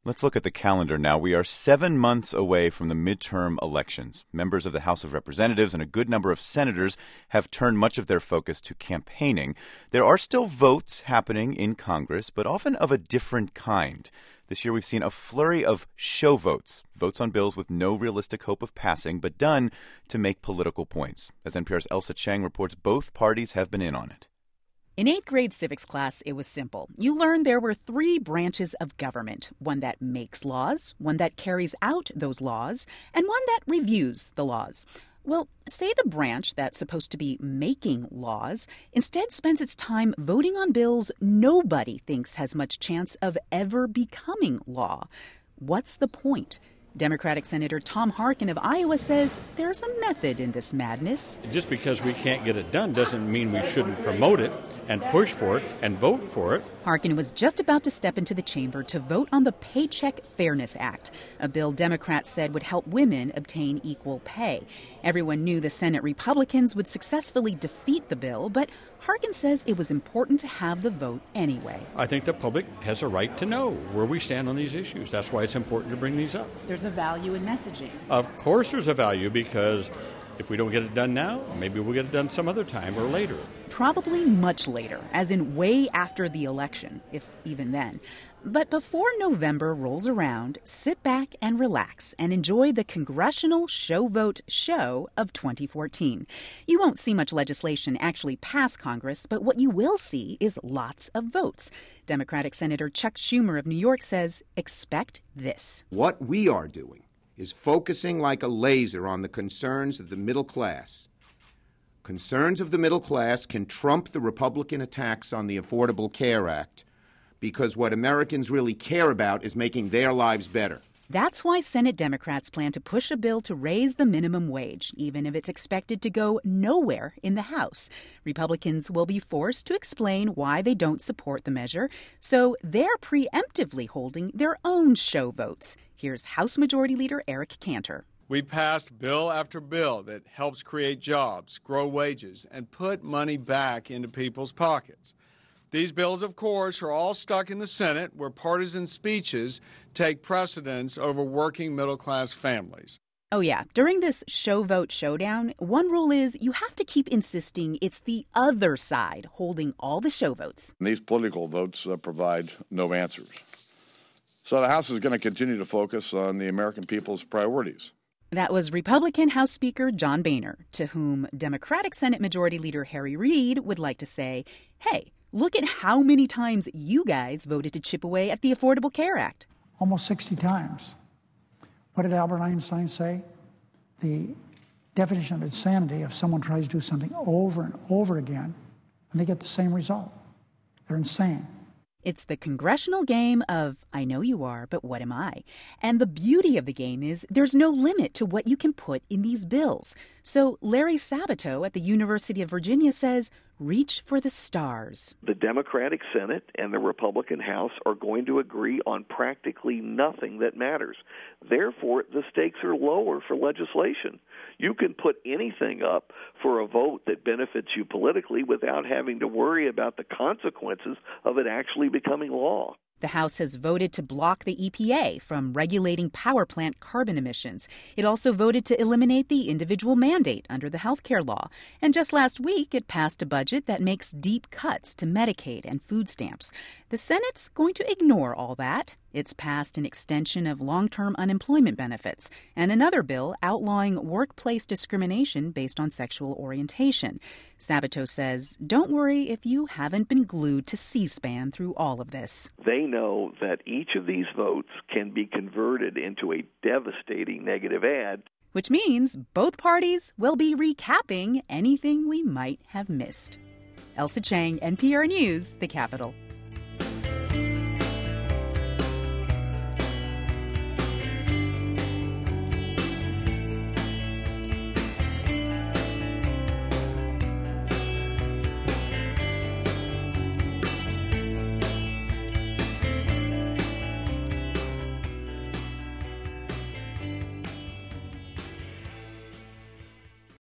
Let's look at the calendar now. We are 7 months away from the midterm elections. Members of the House of Representatives and a good number of senators have turned much of their focus to campaigning. There are still votes happening in Congress, but often of a different kind. This year we've seen a flurry of show votes, votes on bills with no realistic hope of passing, but done to make political points. As NPR's Ailsa Chang reports, both parties have been in on it. In 8th grade civics class, it was simple. You learned there were 3 branches of government, one that makes laws, one that carries out those laws, and one that reviews the laws. Well, say the branch that's supposed to be making laws instead spends its time voting on bills nobody thinks has much chance of ever becoming law. What's the point? Democratic Senator Tom Harkin of Iowa says there's a method in this madness. Just because we can't get it done doesn't mean we shouldn't promote it and push for it and vote for it. Harkin was just about to step into the chamber to vote on the Paycheck Fairness Act, a bill Democrats said would help women obtain equal pay. Everyone knew the Senate Republicans would successfully defeat the bill, but Harkin says it was important to have the vote anyway. I think the public has a right to know where we stand on these issues. That's why it's important to bring these up. There's a value in messaging. Of course there's a value, because if we don't get it done now, maybe we'll get it done some other time or later. Probably much later, as in way after the election, if even then. But before November rolls around, sit back and relax and enjoy the Congressional Show Vote show of 2014. You won't see much legislation actually pass Congress, but what you will see is lots of votes. Democratic Senator Chuck Schumer of New York says, expect this. What we are doing is focusing like a laser on the concerns of the middle class. Concerns of the middle class can trump the Republican attacks on the Affordable Care Act, because what Americans really care about is making their lives better. That's why Senate Democrats plan to push a bill to raise the minimum wage, even if it's expected to go nowhere in the House. Republicans will be forced to explain why they don't support the measure, so they're preemptively holding their own show votes. Here's House Majority Leader Eric Cantor. We passed bill after bill that helps create jobs, grow wages, and put money back into people's pockets. These bills, of course, are all stuck in the Senate, where partisan speeches take precedence over working middle-class families. Oh, yeah. During this show vote showdown, one rule is you have to keep insisting it's the other side holding all the show votes. These political votes provide no answers. So the House is going to continue to focus on the American people's priorities. That was Republican House Speaker John Boehner, to whom Democratic Senate Majority Leader Harry Reid would like to say, hey, look at how many times you guys voted to chip away at the Affordable Care Act. Almost 60 times. What did Albert Einstein say? The definition of insanity, if someone tries to do something over and over again, and they get the same result. They're insane. It's the congressional game of, I know you are, but what am I? And the beauty of the game is there's no limit to what you can put in these bills. So Larry Sabato at the University of Virginia says, reach for the stars. The Democratic Senate and the Republican House are going to agree on practically nothing that matters. Therefore, the stakes are lower for legislation. You can put anything up for a vote that benefits you politically without having to worry about the consequences of it actually becoming law. The House has voted to block the EPA from regulating power plant carbon emissions. It also voted to eliminate the individual mandate under the health care law. And just last week, it passed a budget that makes deep cuts to Medicaid and food stamps. The Senate's going to ignore all that. It's passed an extension of long-term unemployment benefits and another bill outlawing workplace discrimination based on sexual orientation. Sabato says, don't worry if you haven't been glued to C-SPAN through all of this. They know that each of these votes can be converted into a devastating negative ad. Which means both parties will be recapping anything we might have missed. Ailsa Chang, NPR News, The Capitol.